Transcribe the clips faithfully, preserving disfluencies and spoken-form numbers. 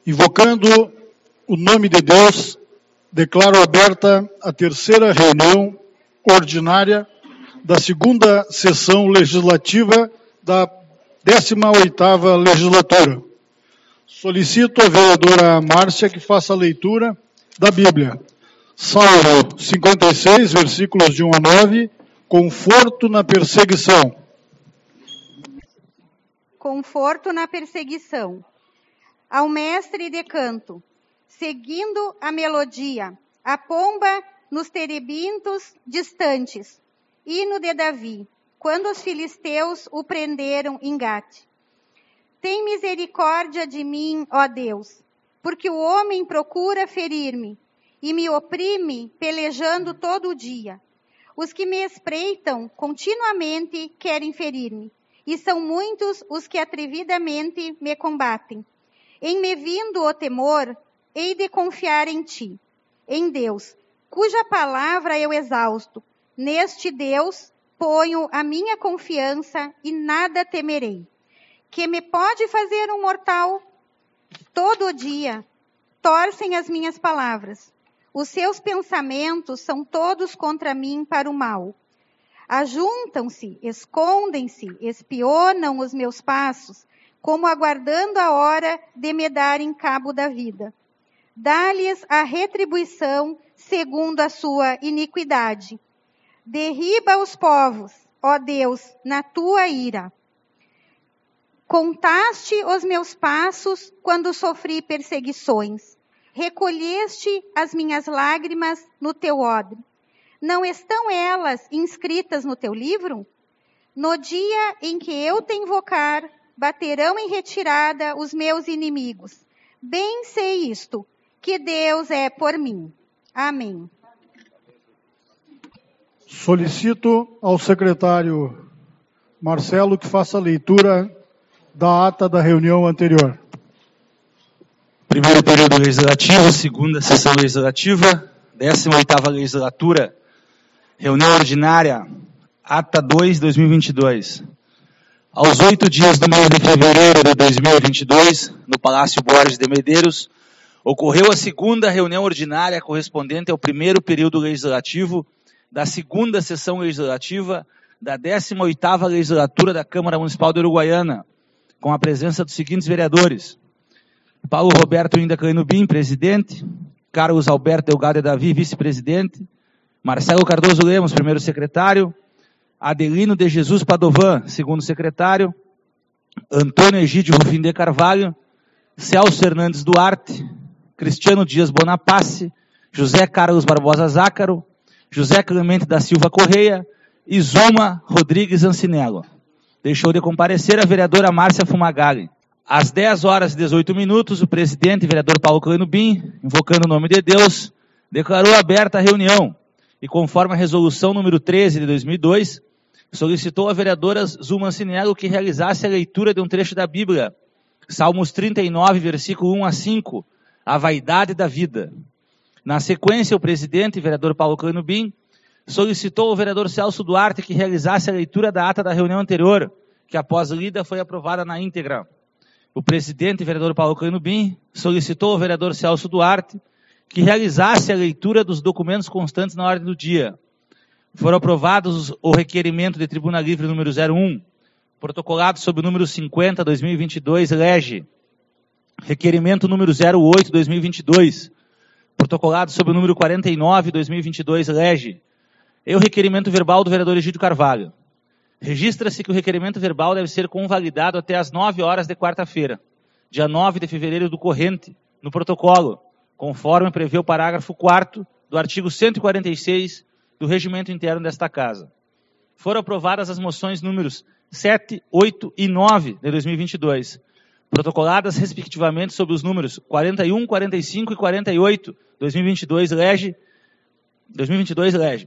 Invocando o nome de Deus, declaro aberta a terceira reunião ordinária da segunda sessão legislativa da décima oitava legislatura. Solicito à vereadora Márcia que faça a leitura da Bíblia. Salmo cinquenta e seis, versículos de um a nove, conforto na perseguição. Conforto na perseguição. Ao mestre de canto, seguindo a melodia, a pomba nos terebintos distantes, hino de Davi, quando os filisteus o prenderam em Gate. Tem misericórdia de mim, ó Deus, porque o homem procura ferir-me e me oprime pelejando todo o dia. Os que me espreitam continuamente querem ferir-me, e são muitos os que atrevidamente me combatem. Em me vindo o temor, hei de confiar em ti, em Deus, cuja palavra eu exausto. Neste Deus ponho a minha confiança e nada temerei. Que me pode fazer um mortal? Todo dia torcem as minhas palavras. Os seus pensamentos são todos contra mim para o mal. Ajuntam-se, escondem-se, espionam os meus passos, como aguardando a hora de me darem cabo da vida. Dá-lhes a retribuição segundo a sua iniquidade. Derriba os povos, ó Deus, na tua ira. Contaste os meus passos quando sofri perseguições. Recolheste as minhas lágrimas no teu odre. Não estão elas inscritas no teu livro? No dia em que eu te invocar, baterão em retirada os meus inimigos. Bem sei isto, que Deus é por mim. Amém. Solicito ao secretário Marcelo que faça a leitura da ata da reunião anterior. Primeiro período legislativo, segunda sessão legislativa, décima oitava legislatura, reunião ordinária, ata dois, dois mil e vinte e dois. Aos oito dias do mês de fevereiro de dois mil e vinte e dois, no Palácio Borges de Medeiros, ocorreu a segunda reunião ordinária correspondente ao primeiro período legislativo da segunda sessão legislativa da décima oitava legislatura da Câmara Municipal de Uruguaiana, com a presença dos seguintes vereadores: Paulo Roberto Inda Cainubim, presidente; Carlos Alberto Delgado Davi, vice-presidente; Marcelo Cardoso Lemos, primeiro secretário; Adelino de Jesus Padovan, segundo secretário; Antônio Egídio Rufim de Carvalho; Celso Fernandes Duarte; Cristiano Dias Bonapace; José Carlos Barbosa Zácaro; José Clemente da Silva Correia e Zuma Rodrigues Ancinello. Deixou de comparecer a vereadora Márcia Fumagalli. Às dez horas e dezoito minutos, o presidente, vereador Paulo Cainubim, invocando o nome de Deus, declarou aberta a reunião e, conforme a resolução número treze de dois mil e dois, solicitou a vereadora Zuma Ancinello que realizasse a leitura de um trecho da Bíblia, Salmos trinta e nove, versículo um a cinco, a vaidade da vida. Na sequência, o presidente, vereador Paulo Cainubim, solicitou ao vereador Celso Duarte que realizasse a leitura da ata da reunião anterior, que após lida foi aprovada na íntegra. O presidente, vereador Paulo Cainubim, solicitou ao vereador Celso Duarte que realizasse a leitura dos documentos constantes na ordem do dia. Foram aprovados o requerimento de tribuna livre número zero um, protocolado sob o número cinquenta, dois mil e vinte e dois, lege. Requerimento número zero oito, dois mil e vinte e dois, protocolado sob o número quarenta e nove, dois mil e vinte e dois, lege. E o requerimento verbal do vereador Egídio Carvalho. Registra-se que o requerimento verbal deve ser convalidado até às nove horas de quarta-feira, dia nove de fevereiro do corrente, no protocolo, conforme prevê o parágrafo quarto do artigo cento e quarenta e seis do regimento interno desta Casa. Foram aprovadas as moções números sete, oito e nove de dois mil e vinte e dois, protocoladas respectivamente sobre os números quarenta e um, quarenta e cinco e quarenta e oito, dois mil e vinte e dois, lege, dois mil e vinte e dois, lege.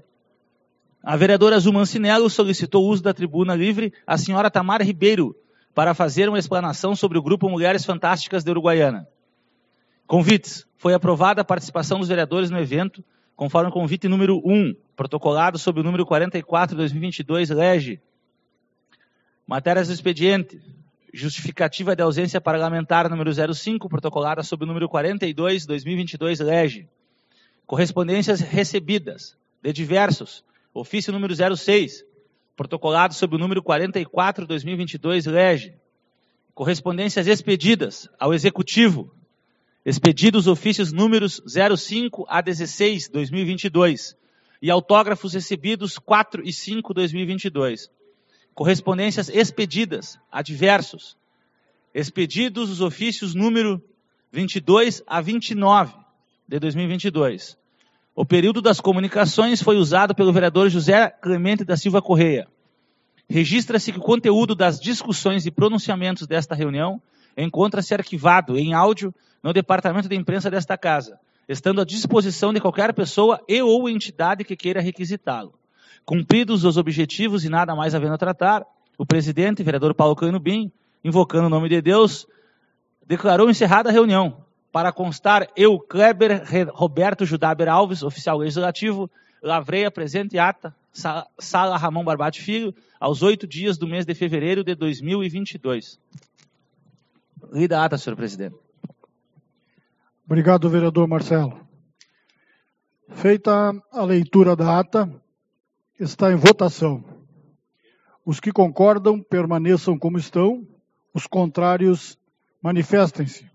A vereadora Zuma Ancinello solicitou o uso da tribuna livre à senhora Tamara Ribeiro para fazer uma explanação sobre o grupo Mulheres Fantásticas de Uruguaiana. Convites. Foi aprovada a participação dos vereadores no evento, conforme o convite número um, protocolado sob o número quarenta e quatro, dois mil e vinte e dois, lege. Matérias do expediente. justificativa de ausência parlamentar número zero cinco, protocolada sob o número quarenta e dois, dois mil e vinte e dois, lege. Correspondências recebidas de diversos, ofício número zero seis, protocolado sob o número quarenta e quatro, dois mil e vinte e dois, lege. Correspondências expedidas ao Executivo, expedidos ofícios números zero cinco a dezesseis, dois mil e vinte e dois, e autógrafos recebidos quatro e cinco, dois mil e vinte e dois. Correspondências expedidas a diversos, expedidos os ofícios número vinte e dois a vinte e nove de dois mil e vinte e dois. O período das comunicações foi usado pelo vereador José Clemente da Silva Correia. Registra-se que o conteúdo das discussões e pronunciamentos desta reunião encontra-se arquivado em áudio no departamento de imprensa desta casa, estando à disposição de qualquer pessoa e ou entidade que queira requisitá-lo. Cumpridos os objetivos e nada mais havendo a tratar, o presidente, vereador Paulo Clanubim, invocando o nome de Deus, declarou encerrada a reunião. Para constar, eu, Kleber Roberto Judaber Alves, oficial legislativo, lavrei a presente ata, Sala Ramon Barbati Filho, aos oito dias do mês de fevereiro de dois mil e vinte e dois. Lida a ata, senhor presidente. Obrigado, vereador Marcelo. Feita a leitura da ata, está em votação. Os que concordam, permaneçam como estão. Os contrários, manifestem-se.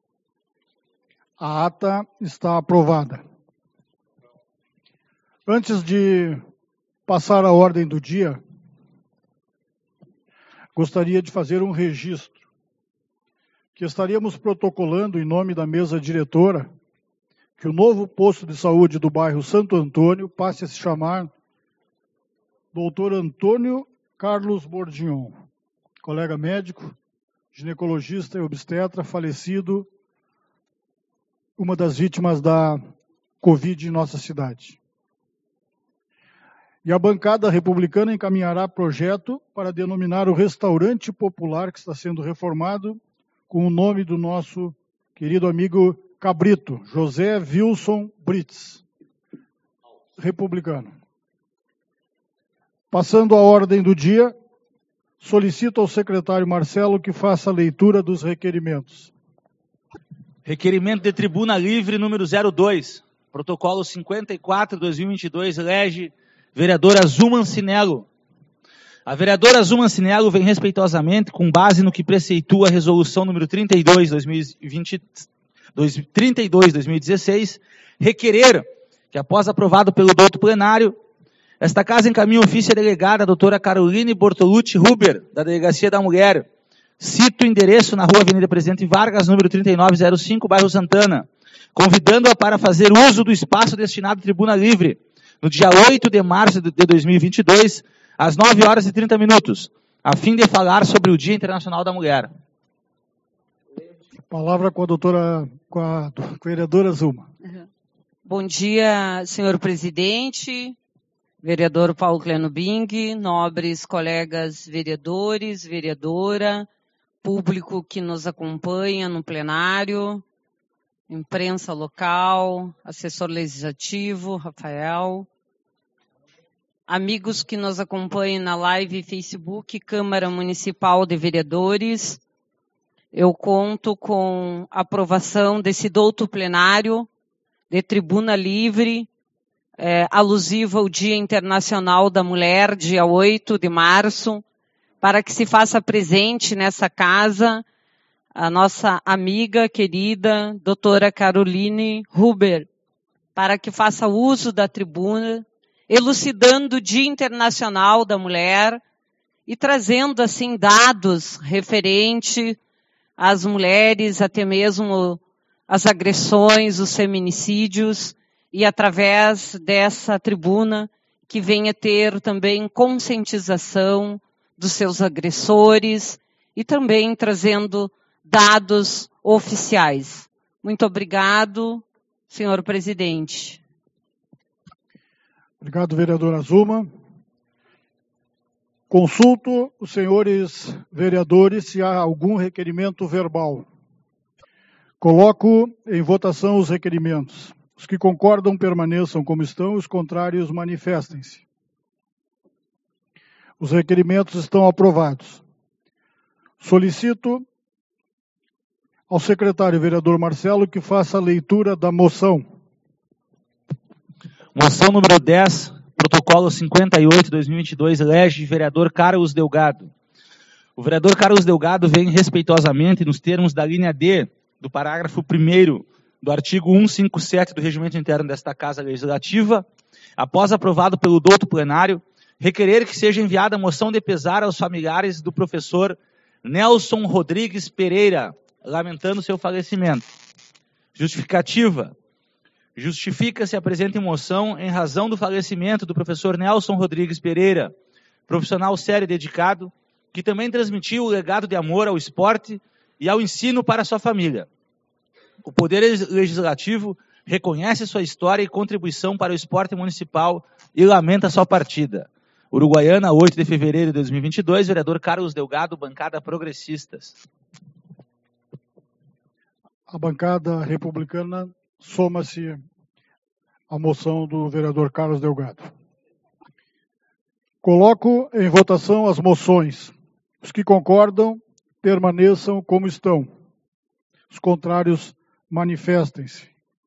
A ata está aprovada. Antes de passar a ordem do dia, gostaria de fazer um registro, que estaríamos protocolando em nome da mesa diretora que o novo posto de saúde do bairro Santo Antônio passe a se chamar doutor Antônio Carlos Bordignon, colega médico, ginecologista e obstetra, falecido, uma das vítimas da Covid em nossa cidade. E a bancada republicana encaminhará projeto para denominar o restaurante popular que está sendo reformado com o nome do nosso querido amigo Cabrito, José Wilson Brits, republicano. Passando à ordem do dia, solicito ao secretário Marcelo que faça a leitura dos requerimentos. Requerimento de tribuna livre número zero dois, protocolo cinquenta e quatro, dois mil e vinte e dois, lege vereadora Zuma Cinello. A vereadora Zuma Cinello vem respeitosamente, com base no que preceitua a resolução número trinta e dois, dois mil e vinte, trinta e dois, dois mil e dezesseis, requerer que, após aprovado pelo douto plenário, esta casa encaminhe ofício à delegada, a doutora Caroline Bortolucci Huber, da Delegacia da Mulher. Cito o endereço na rua Avenida Presidente Vargas, número trinta e nove zero cinco, bairro Santana, convidando-a para fazer uso do espaço destinado à tribuna livre, no dia oito de março de dois mil e vinte e dois, às nove horas e trinta minutos, a fim de falar sobre o Dia Internacional da Mulher. Palavra com a doutora, com a vereadora Zuma. Uhum. Bom dia, senhor presidente, vereador Paulo Clanubim, nobres colegas vereadores, vereadora, público que nos acompanha no plenário, imprensa local, assessor legislativo, Rafael, amigos que nos acompanham na live Facebook, Câmara Municipal de Vereadores. Eu conto com a aprovação desse douto plenário de tribuna livre, é, alusiva ao Dia Internacional da Mulher, dia oito de março, para que se faça presente nessa casa a nossa amiga querida, doutora Caroline Huber, para que faça uso da tribuna, elucidando o Dia Internacional da Mulher e trazendo, assim, dados referentes às mulheres, até mesmo as agressões, os feminicídios, e através dessa tribuna que venha ter também conscientização dos seus agressores e também trazendo dados oficiais. Muito obrigado, senhor presidente. Obrigado, vereadora Zuma. Consulto os senhores vereadores se há algum requerimento verbal. Coloco em votação os requerimentos. Os que concordam permaneçam como estão, os contrários manifestem-se. Os requerimentos estão aprovados. Solicito ao secretário vereador Marcelo que faça a leitura da moção. Moção número dez, protocolo cinquenta e oito, dois mil e vinte e dois, elege vereador Carlos Delgado. O vereador Carlos Delgado vem respeitosamente, nos termos da linha D do parágrafo primeiro do artigo cento e cinquenta e sete do Regimento Interno desta Casa Legislativa, após aprovado pelo douto plenário, requerer que seja enviada moção de pesar aos familiares do professor Nelson Rodrigues Pereira, lamentando seu falecimento. Justificativa. Justifica-se a presente moção em razão do falecimento do professor Nelson Rodrigues Pereira, profissional sério e dedicado, que também transmitiu o legado de amor ao esporte e ao ensino para sua família. O Poder Legislativo reconhece sua história e contribuição para o esporte municipal e lamenta sua partida. Uruguaiana, oito de fevereiro de dois mil e vinte e dois, vereador Carlos Delgado, bancada Progressistas. A bancada republicana soma-se à moção do vereador Carlos Delgado. Coloco em votação as moções. Os que concordam, permaneçam como estão. Os contrários, manifestem-se.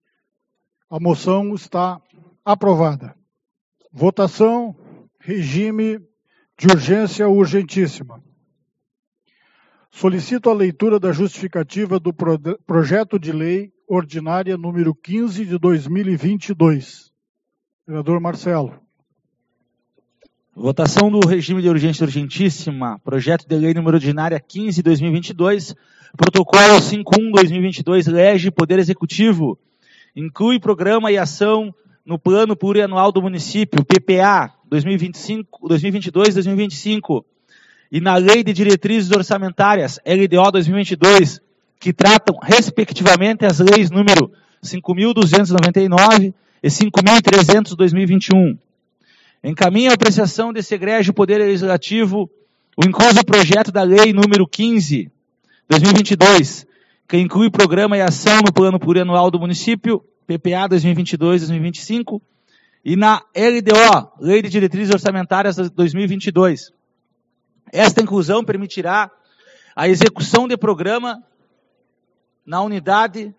A moção está aprovada. Votação, regime de urgência urgentíssima. Solicito a leitura da justificativa do pro- projeto de lei ordinária número quinze de dois mil e vinte e dois. Vereador Marcelo. Votação do regime de urgência urgentíssima, projeto de lei número ordinária quinze de dois mil e vinte e dois, protocolo cinquenta e um de dois mil e vinte e dois, lege Poder Executivo, inclui programa e ação no Plano Plurianual do Município, P P A, dois mil e vinte e cinco, dois mil e vinte e dois, dois mil e vinte e cinco, e na Lei de Diretrizes Orçamentárias, L D O dois mil e vinte e dois, que tratam, respectivamente, as leis número cinco mil duzentos e noventa e nove e cinco mil e trezentos de dois mil e vinte e um. Encaminha a apreciação desse egrégio Poder Legislativo o incluso projeto da Lei número quinze, dois mil e vinte e dois, que inclui programa e ação no Plano Plurianual do Município, P P A dois mil e vinte e dois, dois mil e vinte e cinco, e na L D O, Lei de Diretrizes Orçamentárias dois mil e vinte e dois. Esta inclusão permitirá a execução de programa na unidade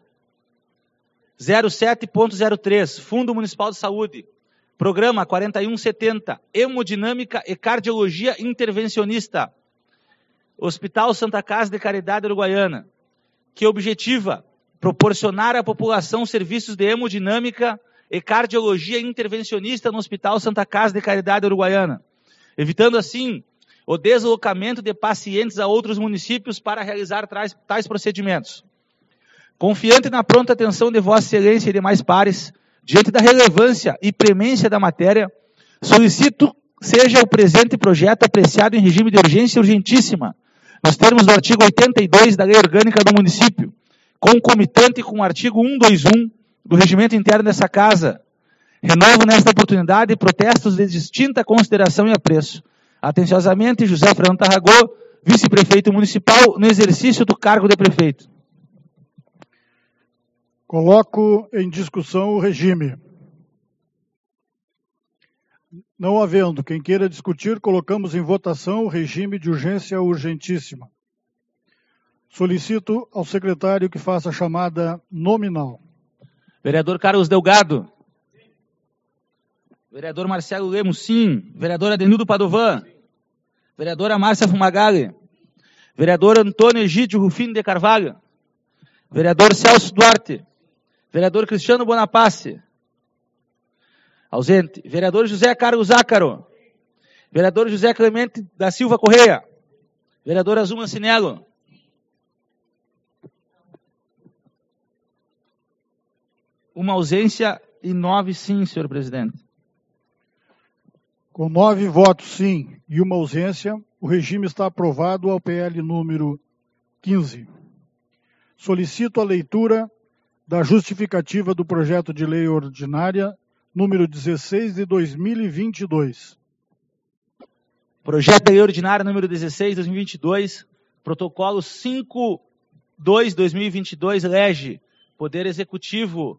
zero sete ponto zero três, Fundo Municipal de Saúde, programa quarenta e um setenta, Hemodinâmica e Cardiologia Intervencionista, Hospital Santa Casa de Caridade Uruguaiana, que objetiva proporcionar à população serviços de hemodinâmica e cardiologia intervencionista no Hospital Santa Casa de Caridade Uruguaiana, evitando assim o deslocamento de pacientes a outros municípios para realizar tais, tais procedimentos. Confiante na pronta atenção de Vossa Excelência e demais pares, diante da relevância e premência da matéria, solicito seja o presente projeto apreciado em regime de urgência urgentíssima, nos termos do artigo oitenta e dois da Lei Orgânica do Município, concomitante com o artigo cento e vinte e um do Regimento Interno dessa Casa. Renovo nesta oportunidade protestos de distinta consideração e apreço. Atenciosamente, José Fernando Tarragó, vice-prefeito municipal, no exercício do cargo de prefeito. Coloco em discussão o regime. Não havendo quem queira discutir, colocamos em votação o regime de urgência urgentíssima. Solicito ao secretário que faça a chamada nominal. Vereador Carlos Delgado. Vereador Marcelo Lemos, sim. Vereador Adenildo Padovan. Vereadora Márcia Fumagalli. Vereador Antônio Egídio Rufino de Carvalho. Vereador Celso Duarte. Vereador Cristiano Bonapace. Ausente. Vereador José Carlos Zácaro. Vereador José Clemente da Silva Correia. Vereador Azul Cinelo. Uma ausência e nove sim, senhor presidente. Com nove votos sim e uma ausência, o regime está aprovado ao P L número quinze. Solicito a leitura da justificativa do projeto de lei ordinária número dezesseis de dois mil e vinte e dois. Projeto de lei ordinária número dezesseis de dois mil e vinte e dois, protocolo cinquenta e dois de dois mil e vinte e dois, lege Poder Executivo.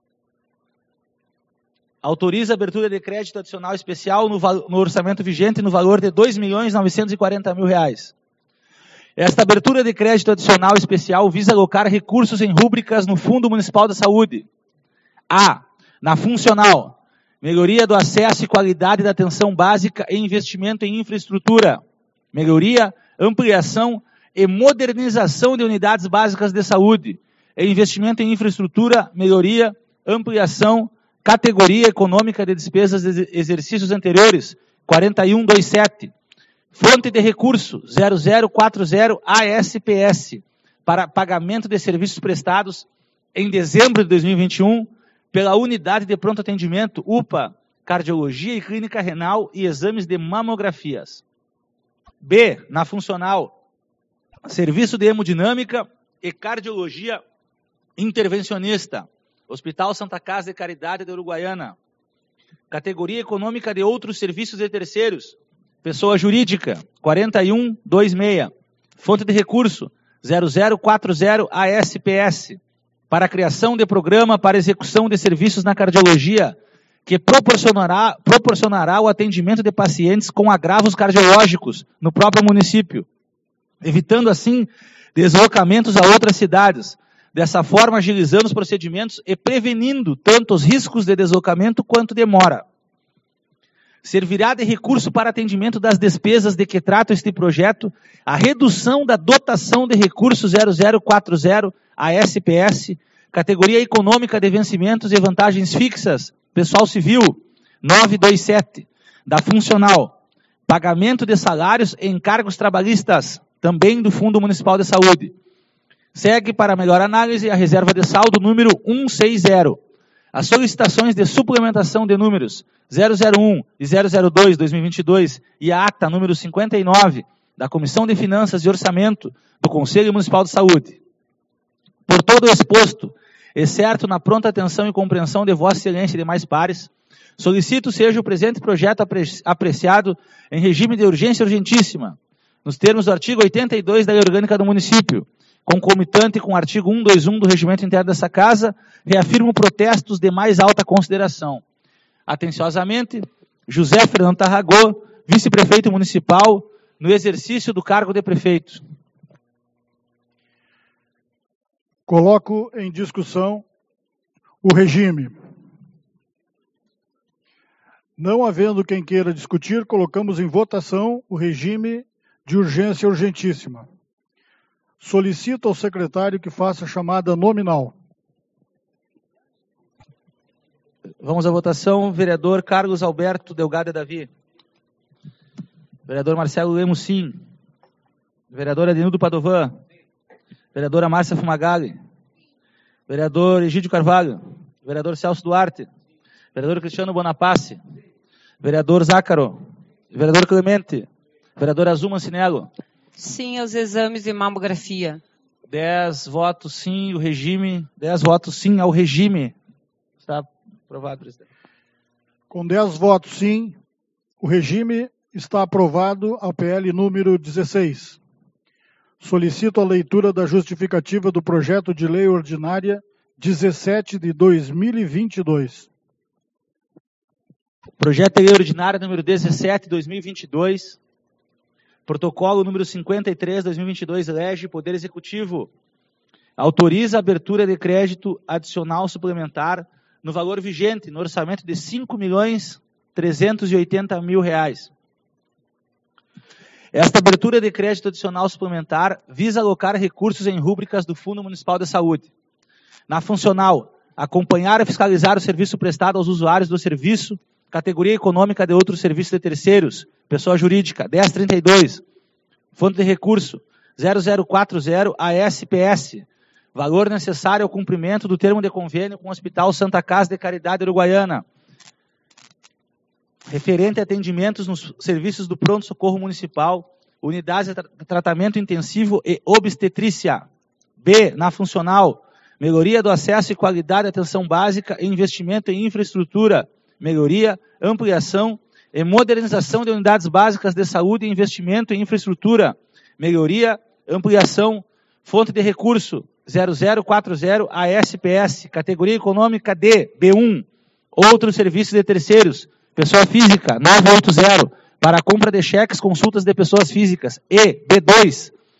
Autoriza a abertura de crédito adicional especial no, no orçamento vigente no valor de dois milhões novecentos e quarenta mil reais. Esta abertura de crédito adicional especial visa alocar recursos em rúbricas no Fundo Municipal da Saúde. A. Na funcional, melhoria do acesso e qualidade da atenção básica e investimento em infraestrutura. Melhoria, ampliação e modernização de unidades básicas de saúde. E investimento em infraestrutura, melhoria, ampliação, categoria econômica de despesas de exercícios anteriores, quarenta e um vinte e sete. Fonte de recurso, zero zero quatro zero A S P S, para pagamento de serviços prestados em dezembro de dois mil e vinte e um, pela Unidade de Pronto Atendimento, U P A, Cardiologia e Clínica Renal e exames de mamografias. B, na funcional, Serviço de Hemodinâmica e Cardiologia Intervencionista, Hospital Santa Casa de Caridade de Uruguaiana. Categoria econômica de outros serviços de terceiros, pessoa jurídica, quarenta e um vinte e seis. Fonte de recurso, zero zero quatro zero A S P S, para a criação de programa para execução de serviços na cardiologia, que proporcionará, proporcionará o atendimento de pacientes com agravos cardiológicos no próprio município, evitando assim deslocamentos a outras cidades, dessa forma agilizando os procedimentos e prevenindo tanto os riscos de deslocamento quanto demora. Servirá de recurso para atendimento das despesas de que trata este projeto a redução da dotação de recurso zero zero quatro zero A S P S, categoria econômica de vencimentos e vantagens fixas, pessoal civil, novecentos e vinte e sete, da funcional, pagamento de salários e encargos trabalhistas, também do Fundo Municipal de Saúde. Segue para melhor análise a reserva de saldo número cento e sessenta. As solicitações de suplementação de números zero zero um e zero zero dois, dois mil e vinte e dois e a ata número cinquenta e nove da Comissão de Finanças e Orçamento do Conselho Municipal de Saúde. Por todo o exposto, exceto na pronta atenção e compreensão de Vossa Excelência e demais pares, solicito seja o presente projeto apre- apreciado em regime de urgência urgentíssima, nos termos do artigo oitenta e dois da Lei Orgânica do Município, concomitante com o artigo cento e vinte e um do Regimento Interno dessa Casa, reafirmo protestos de mais alta consideração. Atenciosamente, José Fernando Tarragó, vice-prefeito municipal, no exercício do cargo de prefeito. Coloco em discussão o regime. Não havendo quem queira discutir, colocamos em votação o regime de urgência urgentíssima. Solicito ao secretário que faça a chamada nominal. Vamos à votação. Vereador Carlos Alberto Delgado Davi. Vereador Marcelo Lemos, sim. Vereador Adenildo Padovan. Vereadora Márcia Fumagalli. Vereador Egídio Carvalho. Vereador Celso Duarte. Vereador Cristiano Bonapace. Vereador Zácaro. Vereador Clemente. Vereador Azul Mancinello. Sim aos exames de mamografia. Dez votos sim, o regime. Dez votos sim ao regime. Está aprovado, presidente. Com dez votos sim, o regime está aprovado a P L número dezesseis. Solicito a leitura da justificativa do projeto de lei ordinária dezessete de dois mil e vinte e dois. Projeto de lei ordinária número dezessete de dois mil e vinte e dois. Protocolo número cinquenta e três de dois mil e vinte e dois, elege Poder Executivo. Autoriza a abertura de crédito adicional suplementar no valor vigente, no orçamento de cinco milhões trezentos e oitenta mil reais. Esta abertura de crédito adicional suplementar visa alocar recursos em rúbricas do Fundo Municipal de Saúde. Na funcional, acompanhar e fiscalizar o serviço prestado aos usuários do serviço, categoria econômica de outros serviços de terceiros, pessoa jurídica, dez trinta e dois. Fonte de recurso, zero zero quatro zero A S P S. Valor necessário ao cumprimento do termo de convênio com o Hospital Santa Casa de Caridade Uruguaiana. Referente a atendimentos nos serviços do pronto-socorro municipal, unidades de tra- tratamento intensivo e obstetrícia. B, na funcional, melhoria do acesso e qualidade da atenção básica e investimento em infraestrutura, melhoria, ampliação e modernização de unidades básicas de saúde e investimento em infraestrutura, melhoria, ampliação, fonte de recurso, zero zero quatro zero A S P S, categoria econômica D, B um, outros serviços de terceiros, pessoa física, novecentos e oitenta, para a compra de cheques, consultas de pessoas físicas, e B dois,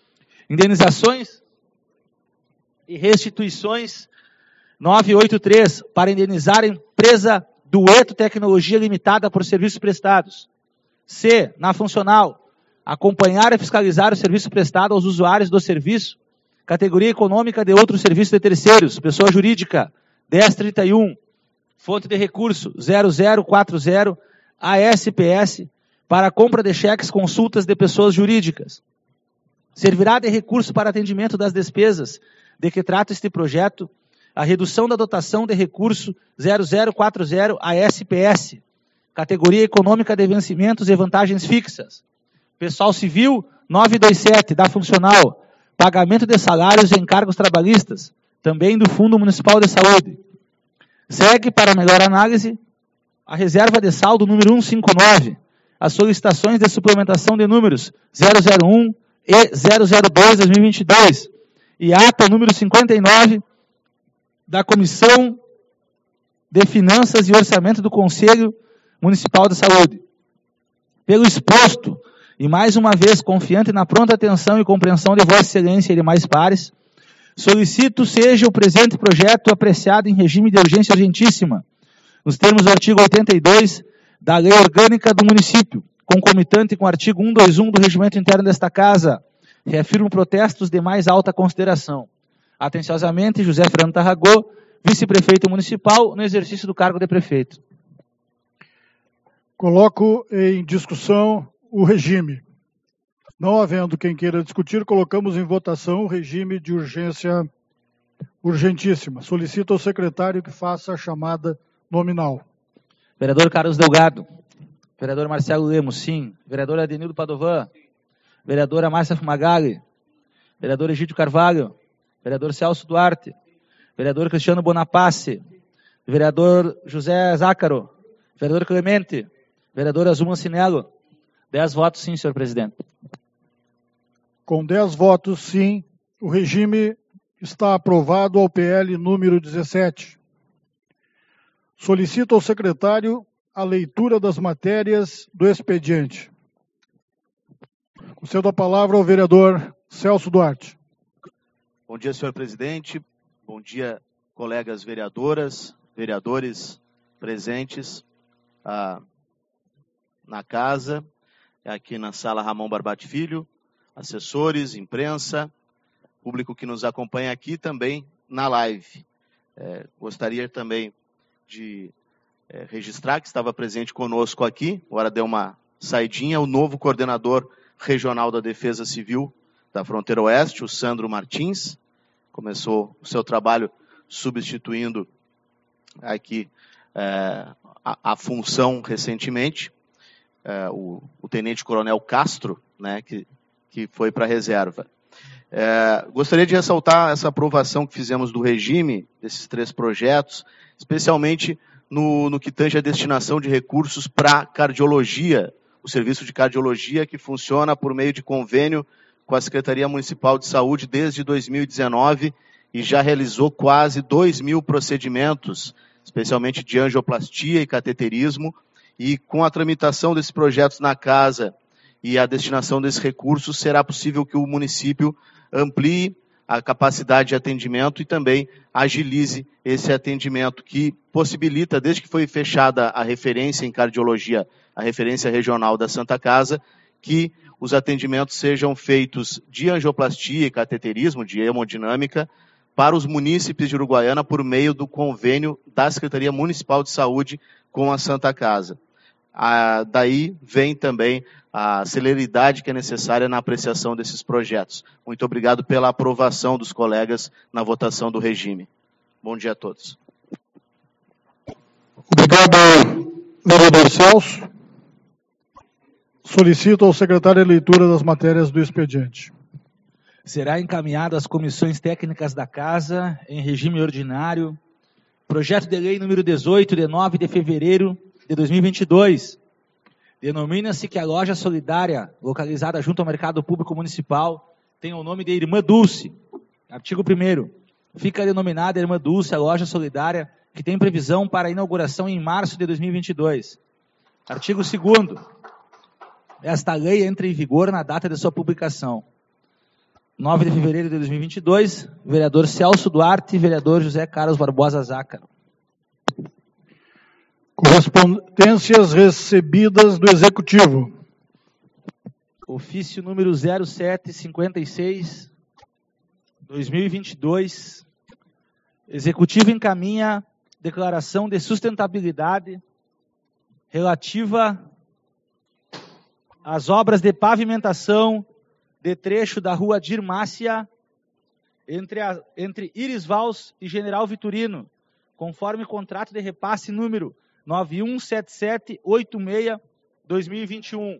Indenizações e restituições novecentos e oitenta e três, para indenizar a empresa Dueto Tecnologia Limitada por serviços prestados. C, na funcional, acompanhar e fiscalizar o serviço prestado aos usuários do serviço, categoria econômica de outros serviços de terceiros, pessoa jurídica, dez trinta e um, fonte de recurso zero zero quatro zero, A S P S, para a compra de cheques consultas de pessoas jurídicas. Servirá de recurso para atendimento das despesas de que trata este projeto a redução da dotação de recurso zero zero quatro zero A S P S, categoria econômica de vencimentos e vantagens fixas. Pessoal civil, novecentos e vinte e sete, da funcional, pagamento de salários e encargos trabalhistas, também do Fundo Municipal de Saúde. Segue, para melhor análise, a reserva de saldo número cento e cinquenta e nove, as solicitações de suplementação de números zero zero um e zero zero dois de dois mil e vinte e dois, e ata número cinquenta e nove da Comissão de Finanças e Orçamento do Conselho Municipal de Saúde. Pelo exposto, e mais uma vez confiante na pronta atenção e compreensão de Vossa Excelência e demais pares, solicito seja o presente projeto apreciado em regime de urgência urgentíssima, nos termos do artigo oitenta e dois da Lei Orgânica do Município, concomitante com o artigo cento e vinte e um do Regimento Interno desta Casa. Reafirmo protestos de mais alta consideração. Atenciosamente, José Fernando Tarragó, vice-prefeito municipal, no exercício do cargo de prefeito. Coloco em discussão o regime. Não havendo quem queira discutir, colocamos em votação o regime de urgência urgentíssima. Solicito ao secretário que faça a chamada nominal. Vereador Carlos Delgado. Vereador Marcelo Lemos, sim. Vereador Adenildo Padovan. Vereadora Márcia Fumagalli. Vereador Egídio Carvalho. Vereador Celso Duarte. Vereador Cristiano Bonapace. Vereador José Zácaro. Vereador Clemente. Vereador Azuma Cinelo. Dez votos sim, senhor presidente. Com dez votos sim, o regime está aprovado ao P L número dezessete. Solicito ao secretário a leitura das matérias do expediente. Concedo a palavra ao vereador Celso Duarte. Bom dia, senhor presidente. Bom dia, colegas vereadoras, vereadores presentes ah, na casa, aqui na sala Ramon Barbati Filho, assessores, imprensa, público que nos acompanha aqui também na live. É, gostaria também de é, registrar que estava presente conosco aqui, agora deu uma saidinha, o novo coordenador regional da Defesa Civil da Fronteira Oeste, o Sandro Martins, começou o seu trabalho substituindo aqui é, a, a função recentemente, é, o, o Tenente Coronel Castro, né, que, que foi para a reserva. É, gostaria de ressaltar essa aprovação que fizemos do regime desses três projetos, especialmente no, no que tange a destinação de recursos para cardiologia, o serviço de cardiologia que funciona por meio de convênio com a Secretaria Municipal de Saúde desde dois mil e dezenove e já realizou quase dois mil procedimentos, especialmente de angioplastia e cateterismo, e com a tramitação desses projetos na casa e a destinação desses recursos, será possível que o município amplie a capacidade de atendimento e também agilize esse atendimento, que possibilita, desde que foi fechada a referência em cardiologia, a referência regional da Santa Casa, que os atendimentos sejam feitos de angioplastia e cateterismo, de hemodinâmica, para os munícipes de Uruguaiana por meio do convênio da Secretaria Municipal de Saúde com a Santa Casa. Ah, daí vem também a celeridade que é necessária na apreciação desses projetos. Muito obrigado pela aprovação dos colegas na votação do regime. Bom dia a todos. Obrigado, vereador Celso. Solicito ao secretário a leitura das matérias do expediente. Será encaminhado às comissões técnicas da Casa, em regime ordinário, projeto de lei número dezoito, de nove de fevereiro de dois mil e vinte e dois. Denomina-se que a loja solidária, localizada junto ao Mercado Público Municipal, tem o nome de Irmã Dulce. Artigo primeiro. Fica denominada Irmã Dulce a loja solidária, que tem previsão para a inauguração em março de dois mil e vinte e dois. Artigo segundo. Esta lei entra em vigor na data de sua publicação. nove de fevereiro de dois mil e vinte e dois, vereador Celso Duarte e vereador José Carlos Barbosa Zácaro. Correspondências recebidas do Executivo. Ofício número zero sete cinquenta e seis, dois mil e vinte e dois. Executivo encaminha declaração de sustentabilidade relativa às obras de pavimentação de trecho da rua Dirmácia entre, a, entre Iris Vals e General Vitorino, conforme contrato de repasse número nove um sete sete oito seis barra dois mil e vinte e um.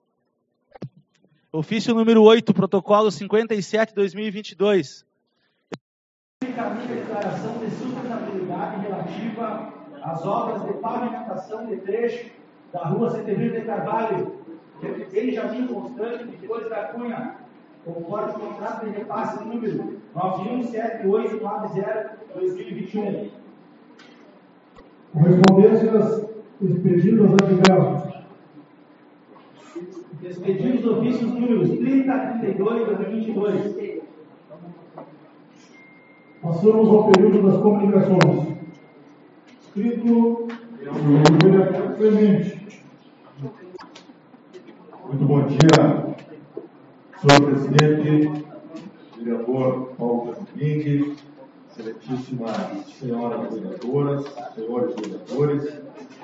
Ofício número oito, protocolo cinquenta e sete, dois mil e vinte e dois. Encaminha declaração de sustentabilidade relativa às obras de pavimentação de trecho da rua Severino de Carvalho, entre Benjamin Constante e Flores da Cunha, conforme o contrato de repasse número nove um sete oito nove zero barra dois mil e vinte e um. Correspondências expedidas a diversos. Expedidos ofícios números trinta a trinta e dois, dois mil e vinte e dois. Passamos ao período das comunicações. Escrito pelo vereador Clemente. Muito bom dia, senhor presidente, vereador Paulo Camping, excelentíssimas senhoras vereadoras, senhores vereadores.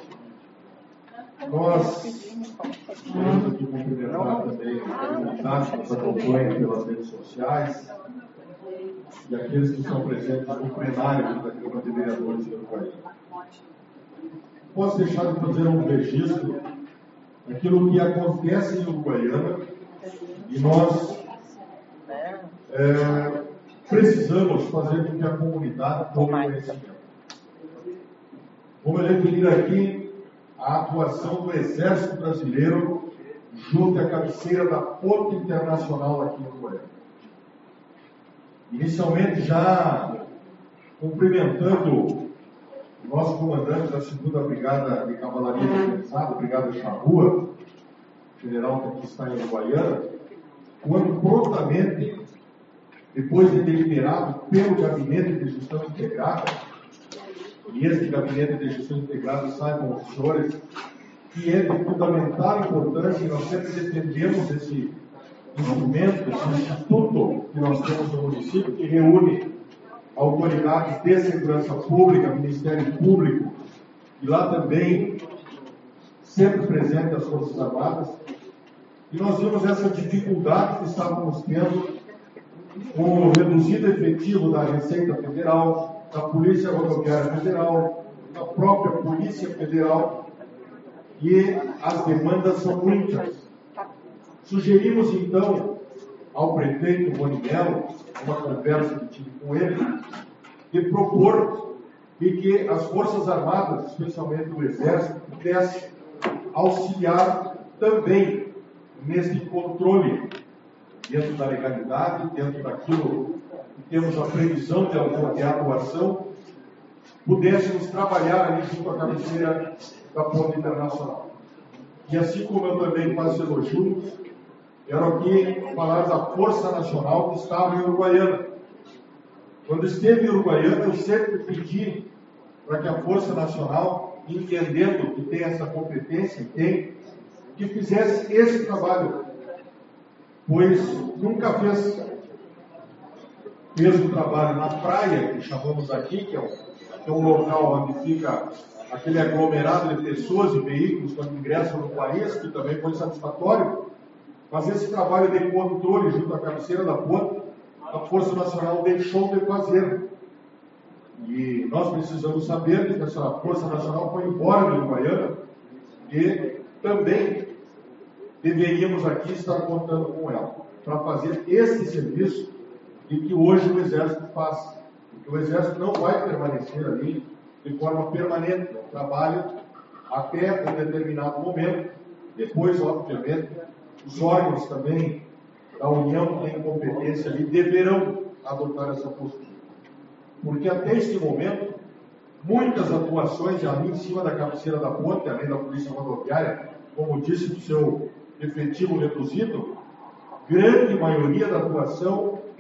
Nós queremos aqui cumprimentar também a comunidade que nos acompanha pelas redes sociais e aqueles que estão presentes no plenário da Câmara de Vereadores de Uruguaiana. Posso deixar de fazer um registro daquilo que acontece em Uruguaiana e nós é, precisamos fazer com que a comunidade tome conhecimento. Vamos referir aqui a atuação do Exército Brasileiro junto à cabeceira da Ponte Internacional aqui no Uruguaiana. Inicialmente, já cumprimentando o nosso comandante da segunda Brigada de Cavalaria Motorizada, Brigada Charrua, general que aqui está em Uruguaiana, quando prontamente, depois de deliberado pelo Gabinete de Gestão Integrada, e este Gabinete de Gestão Integrada, saibam os senhores, que é de fundamental importância, e nós sempre defendemos esse instrumento, esse instituto que nós temos no município, que reúne autoridades de segurança pública, Ministério Público, e lá também sempre presente as Forças Armadas, e nós vimos essa dificuldade que estávamos tendo com o reduzido efetivo da Receita Federal, da Polícia Rodoviária Federal, da própria Polícia Federal, e as demandas são muitas. Sugerimos, então, ao prefeito Rony Melo, uma conversa que tive com ele, de propor de que as Forças Armadas, especialmente o Exército, pudessem auxiliar também nesse controle dentro da legalidade, dentro daquilo que temos a previsão de, de atuação, pudéssemos trabalhar ali junto à cabeceira da Ponte Internacional. E assim como eu também faço elogios, quero aqui falar da Força Nacional que estava em Uruguaiana. Quando esteve em Uruguaiana, eu sempre pedi para que a Força Nacional, entendendo que tem essa competência, tem, que fizesse esse trabalho, pois nunca fez, fez o trabalho na praia, que chamamos aqui, que é um, que é um local onde fica aquele aglomerado de pessoas e veículos quando ingressam no país, que também foi satisfatório. Mas esse trabalho de controle junto à cabeceira da ponte, a Força Nacional deixou de fazer. E nós precisamos saber que essa Força Nacional foi embora de Uruguaiana e também deveríamos aqui estar contando com ela para fazer esse serviço e que hoje o Exército faz. Porque o Exército não vai permanecer ali de forma permanente, é um trabalho até um determinado momento. Depois, obviamente, os órgãos também da União que têm competência ali deverão adotar essa postura. Porque até este momento, muitas atuações ali em cima da cabeceira da ponte, além da Polícia Rodoviária, como disse, do seu efetivo reduzido, grande maioria da atuação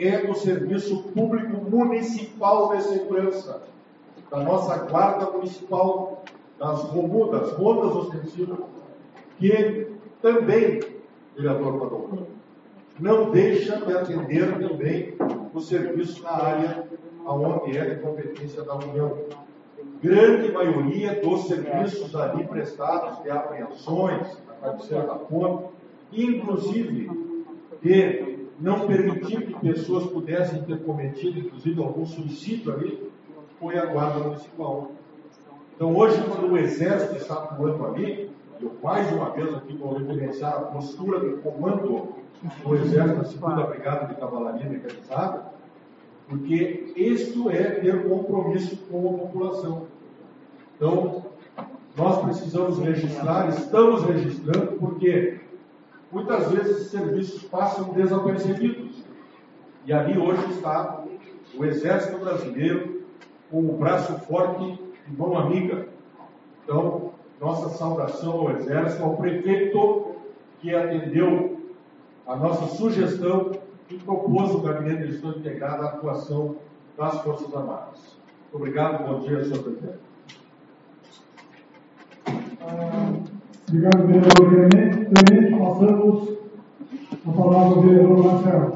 é do Serviço Público Municipal de Segurança, da nossa Guarda Municipal, das romudas, rondas ostensivas, que também, vereador Padrão, não deixa de atender também o serviço na área onde é de competência da União. Grande maioria dos serviços ali prestados de apreensões, a cabeceira da ponte, inclusive de não permitir que pessoas pudessem ter cometido, inclusive, algum suicídio ali, foi a Guarda Municipal. Então, hoje, quando o Exército está atuando ali, eu mais uma vez aqui vou referenciar a postura do comando do Exército da segunda Brigada de Cavalaria Mecanizada, porque isto é ter compromisso com a população. Então, nós precisamos registrar, estamos registrando, porque muitas vezes esses serviços passam desapercebidos. E ali hoje está o Exército Brasileiro com o braço forte e mão amiga. Então, nossa saudação ao Exército, ao prefeito que atendeu a nossa sugestão e propôs o Gabinete de Gestão Integrada à atuação das Forças Armadas. Muito obrigado, bom dia, senhor presidente. Obrigado, vereador Clemente. Passamos a palavra ao vereador Marcelo.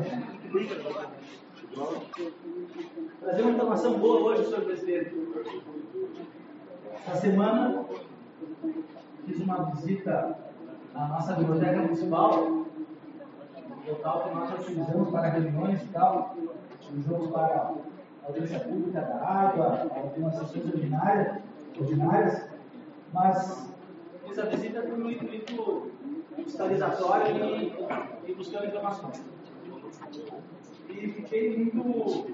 Trazer uma informação boa hoje, senhor presidente. Essa semana, fiz uma visita à nossa biblioteca municipal, local que nós utilizamos para reuniões e tal, utilizamos para a audiência pública da água, algumas sessões ordinárias, ordinárias, mas fiz a visita com um intuito fiscalizatório e, e buscando informações. E fiquei muito,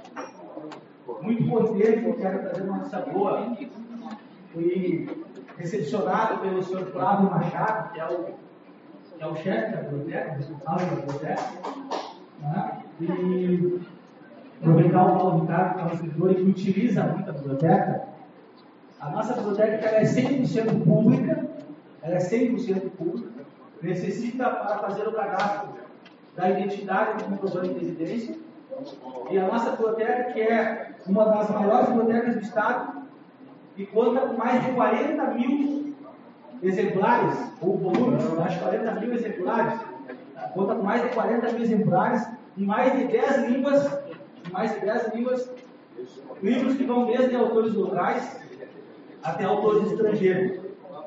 muito contente, que quero trazer uma notícia boa. Fui recepcionado pelo senhor Flávio Machado, que é o, que é o chefe da biblioteca, responsável da biblioteca, né? E aproveitar o Paulo Ricardo, que é um escritor e que utiliza muito a biblioteca. A nossa biblioteca ela é cem por cento pública, ela é cem por cento pública, necessita para fazer o cadastro da identidade do comprovante de residência. E a nossa biblioteca, que é uma das maiores bibliotecas do Estado, e conta com mais de quarenta mil exemplares, ou volumes, mais de quarenta mil exemplares, conta com mais de quarenta mil exemplares, em mais de dez línguas, em mais de dez línguas, livros que vão desde autores locais até autores estrangeiros.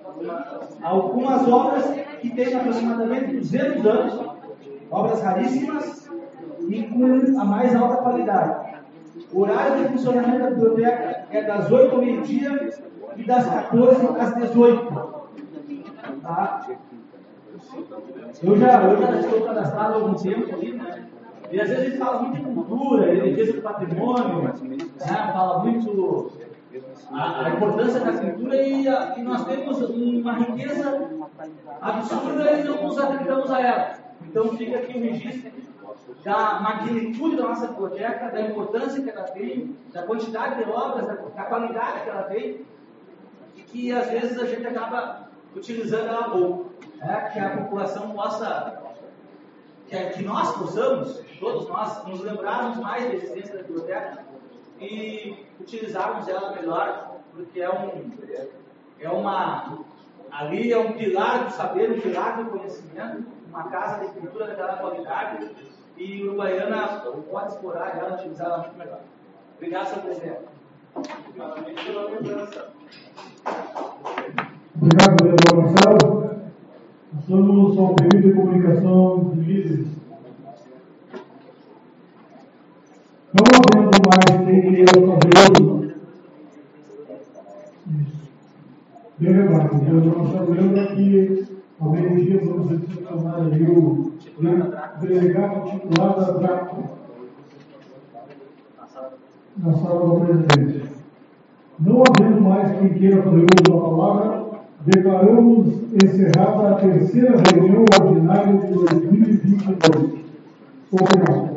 Algumas obras que têm aproximadamente duzentos anos, obras raríssimas e com a mais alta qualidade. O horário de funcionamento da biblioteca é das oito ao meio-dia e das quatorze às dezoito. Tá? Eu, já, eu já estou cadastrado há algum tempo ali, né? E às vezes a gente fala muito de cultura, de defesa do patrimônio, né? Fala muito a, a importância da cultura e, a, e nós temos uma riqueza absurda e não nos atentamos a ela. Então fica aqui o registro da magnitude da nossa biblioteca, da importância que ela tem, da quantidade de obras, da, da qualidade que ela tem, e que às vezes a gente acaba utilizando ela pouco. Né? Que a população possa, que, que nós possamos, todos nós, nos lembrarmos mais da existência da biblioteca e utilizarmos ela melhor, porque é um, é uma, ali é um pilar do saber, um pilar do conhecimento, uma casa de cultura daquela qualidade. E o Uruguaiana pode explorar ela, utilizar ela muito melhor. Obrigado, senhor presidente. Obrigado, vereador Marcelo. Passamos ao período de comunicação de líderes. Não havendo mais quem queira fazer uso. Isso. Bem lembrado, o vereador Marcelo lembra que ao meio-dia vamos recepcionar ali o delegado titular da DRACO na sala do presidente. Não havendo mais quem queira fazer uso da palavra, declaramos encerrada a terceira reunião ordinária de dois mil e vinte e dois. Obrigado.